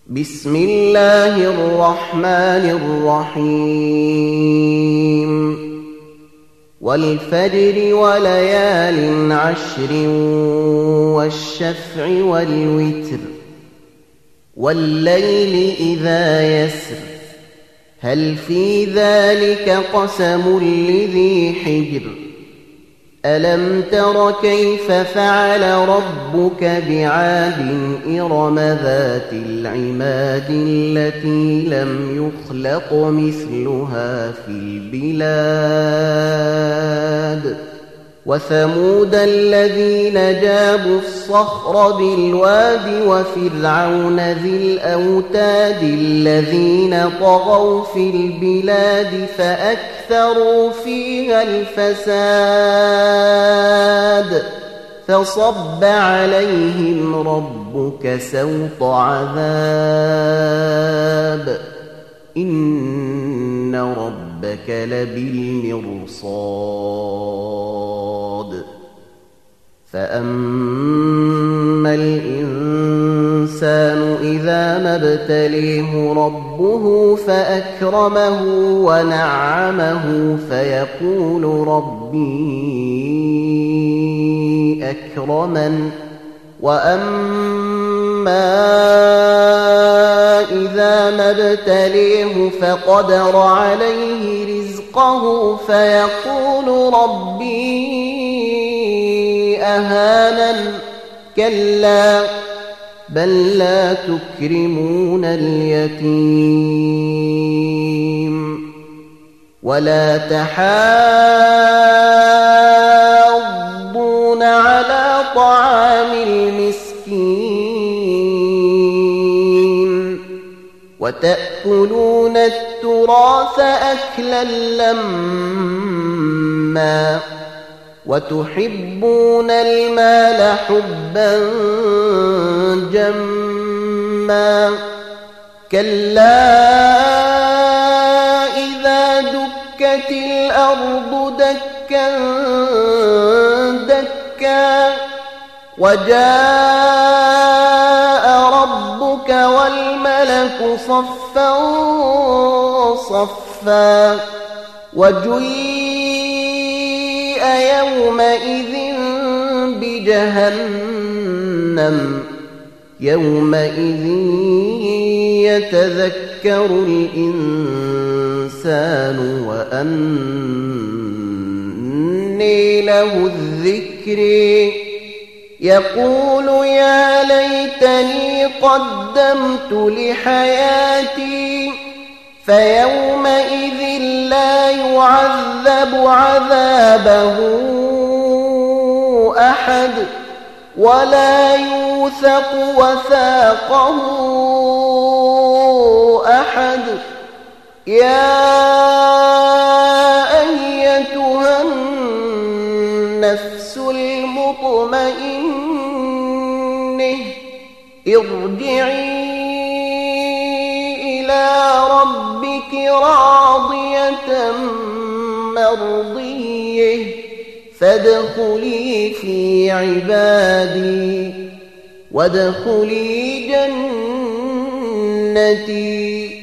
بسم الله الرحمن الرحيم والفجر وليال عشر والشفع والوتر والليل إذا يسر هل في ذلك قسم لذي حجر ألم تر كيف فعل ربك بعاد إرم ذات العماد التي لم يخلق مثلها في البلاد وثمود الذين جابوا الصخر بالواد وفرعون ذي الأوتاد الذين طغوا في البلاد فأكثروا فيها الفساد فصب عليهم ربك سوط عذاب إن ربك لبالمرصاد فأما الإنسان إذا ما ابتليه ربه فأكرمه ونعمه فيقول ربي أكرمن وأما إذا ما ابتليه فقدر عليه رزقه فيقول ربي أهانن كلا بل لا تكرمون اليتيم ولا تحاضون على طعام المسكين وتأكلون التراث أكلا لما وتحبون المال حبا جما كلا إذا دكت الأرض دكا دكا وجاء ربك والملك صفا صفا وجيء يومئذ بجهنم يومئذ يتذكر الإنسان وأنى له الذكر يقول يا ليتني قدمت لحياتي فيومئذ لا يعذب عذابه أحد ولا يوثق وثاقه أحد يا أيتها النفس المطمئنة ارجعي إلى ربك راضية مرضية فادخلي في عبادي وادخلي جنتي